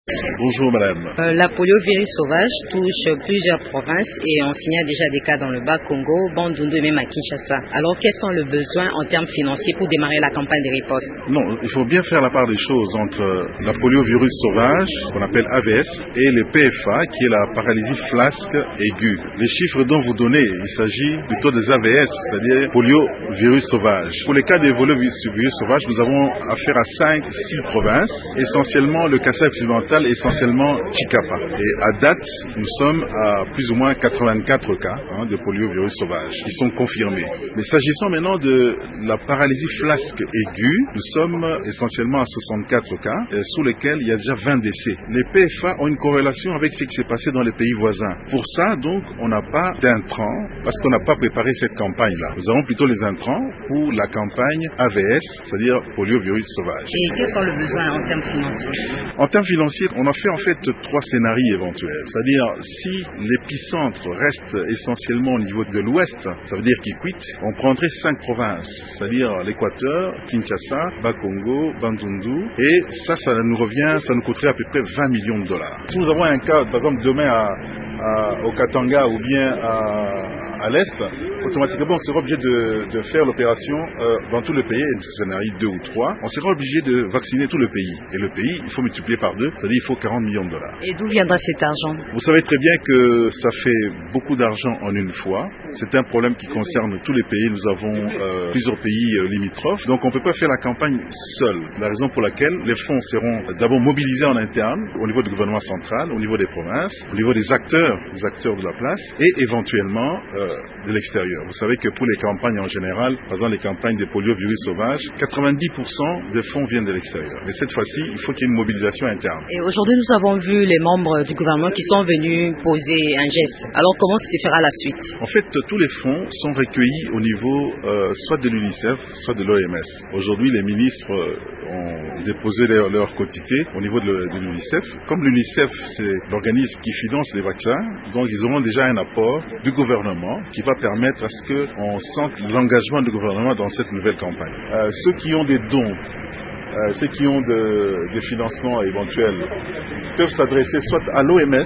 Bonjour madame. La poliovirus sauvage touche plusieurs provinces et on signale déjà des cas dans le Bas-Congo, Bandundu et même à Kinshasa. Alors quels sont les besoins en termes financiers pour démarrer la campagne de riposte? Non, il faut bien faire la part des choses entre la poliovirus sauvage, qu'on appelle AVS, et le PFA, qui est la paralysie flasque aiguë. Les chiffres dont vous donnez, il s'agit plutôt des AVS, c'est-à-dire poliovirus sauvage. Pour les cas des poliovirus sauvages, nous avons affaire à 5-6 provinces, essentiellement le Kasaï occidental, essentiellement Chikapa. Et à date, nous sommes à plus ou moins 84 cas de poliovirus sauvage qui sont confirmés. Mais s'agissant maintenant de la paralysie flasque aiguë, nous sommes essentiellement à 64 cas, sous lesquels il y a déjà 20 décès. Les PFA ont une corrélation avec ce qui s'est passé dans les pays voisins. Pour ça, donc, on n'a pas d'intrants, parce qu'on n'a pas préparé cette campagne-là. Nous avons plutôt les intrants pour la campagne AVS, c'est-à-dire poliovirus sauvage. Et quels sont les besoins en termes financiers? En termes financiers, on a fait en fait 3 scénarios éventuels. C'est-à-dire, si l'épicentre reste essentiellement au niveau de l'ouest, ça veut dire Kikwit, on prendrait 5 provinces, c'est-à-dire l'Équateur, Kinshasa, Bas-Congo, Bandundu, et ça nous coûterait à peu près 20 millions de dollars. Si nous avons un cas, par exemple, demain au Katanga ou bien à l'Est, automatiquement on sera obligé de faire l'opération dans tout le pays, un scénario 2 ou 3, on sera obligé de vacciner tout le pays. Et le pays, il faut multiplier par 2, c'est-à-dire il faut 40 millions de dollars. Et d'où viendra cet argent? Vous savez très bien que ça fait beaucoup d'argent en une fois. C'est un problème qui concerne tous les pays. Nous avons plusieurs pays limitrophes, donc on ne peut pas faire la campagne seul. La raison pour laquelle les fonds seront d'abord mobilisés en interne, au niveau du gouvernement central, au niveau des provinces, au niveau des acteurs de la place et éventuellement de l'extérieur. Vous savez que pour les campagnes en général, par exemple les campagnes de poliovirus sauvage, 90% des fonds viennent de l'extérieur. Mais cette fois-ci, il faut qu'il y ait une mobilisation interne. Et aujourd'hui, nous avons vu les membres du gouvernement qui sont venus poser un geste. Alors comment se fera la suite? En fait, tous les fonds sont recueillis au niveau soit de l'UNICEF, soit de l'OMS. Aujourd'hui, les ministres ont déposé leur quotité au niveau de l'UNICEF. Comme l'UNICEF, c'est l'organisme qui finance les vaccins, donc ils auront déjà un apport du gouvernement qui va permettre à ce qu'on sente l'engagement du gouvernement dans cette nouvelle campagne. Ceux qui ont des dons, ceux qui ont des financements éventuels peuvent s'adresser soit à l'OMS,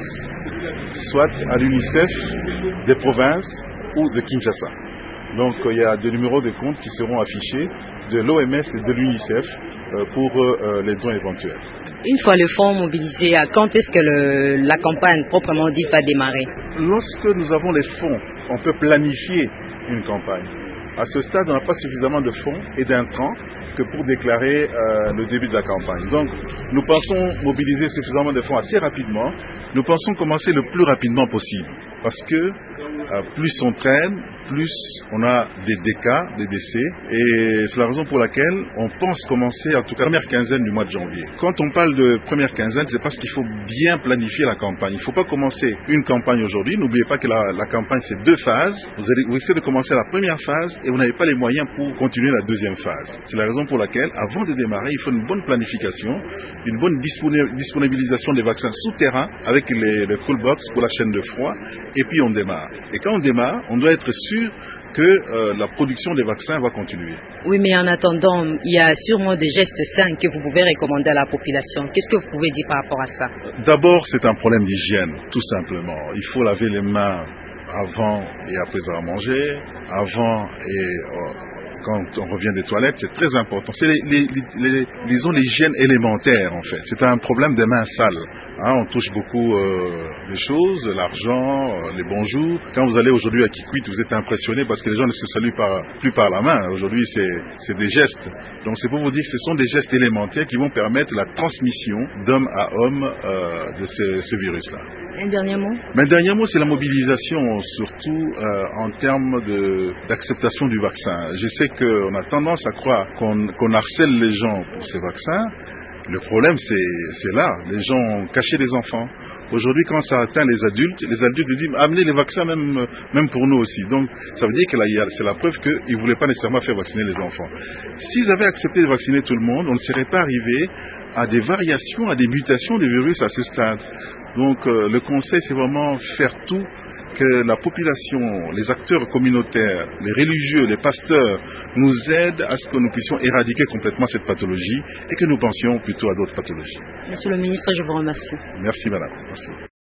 soit à l'UNICEF des provinces ou de Kinshasa. Donc il y a des numéros de compte qui seront affichés de l'OMS et de l'UNICEF pour les dons éventuels. Une fois le fonds mobilisé, quand est-ce que la campagne proprement dite va démarrer? Lorsque nous avons les fonds, on peut planifier une campagne. À ce stade, on n'a pas suffisamment de fonds et d'intrants que pour déclarer le début de la campagne. Donc, nous pensons mobiliser suffisamment de fonds assez rapidement. Nous pensons commencer le plus rapidement possible parce que plus on traîne, plus on a des cas, des décès, et c'est la raison pour laquelle on pense commencer en tout cas la première quinzaine du mois de janvier. Quand on parle de première quinzaine, c'est parce qu'il faut bien planifier la campagne. Il ne faut pas commencer une campagne aujourd'hui. N'oubliez pas que la campagne c'est 2 phases. Vous essayez de commencer la première phase et vous n'avez pas les moyens pour continuer la deuxième phase. C'est la raison pour laquelle, avant de démarrer, il faut une bonne planification, une bonne disponibilisation des vaccins souterrains avec les full box pour la chaîne de froid, et puis on démarre. Et quand on démarre, on doit être sûr que la production des vaccins va continuer. Oui, mais en attendant, il y a sûrement des gestes sains que vous pouvez recommander à la population. Qu'est-ce que vous pouvez dire par rapport à ça? D'abord, c'est un problème d'hygiène, tout simplement. Il faut laver les mains avant et après avoir mangé, avant et quand on revient des toilettes, c'est très important. C'est disons l'hygiène élémentaire en fait. C'est un problème des mains sales. On touche beaucoup les choses, l'argent, les bonjours. Quand vous allez aujourd'hui à Kikwit, vous êtes impressionné parce que les gens ne se saluent plus par la main. Aujourd'hui, c'est des gestes. Donc c'est pour vous dire que ce sont des gestes élémentaires qui vont permettre la transmission d'homme à homme de ce virus-là. Un dernier mot? Mais un dernier mot, c'est la mobilisation, surtout en termes d'acceptation du vaccin. Je sais qu'on a tendance à croire qu'on harcèle les gens pour ces vaccins. Le problème, c'est là. Les gens ont caché des enfants. Aujourd'hui, quand ça atteint les adultes disent amenez les vaccins même pour nous aussi. Donc, ça veut dire que là, c'est la preuve qu'ils ne voulaient pas nécessairement faire vacciner les enfants. S'ils avaient accepté de vacciner tout le monde, on ne serait pas arrivé à des variations, à des mutations du virus à ce stade. Donc le conseil, c'est vraiment faire tout que la population, les acteurs communautaires, les religieux, les pasteurs nous aident à ce que nous puissions éradiquer complètement cette pathologie et que nous pensions plutôt à d'autres pathologies. Monsieur le ministre, je vous remercie. Merci madame. Merci.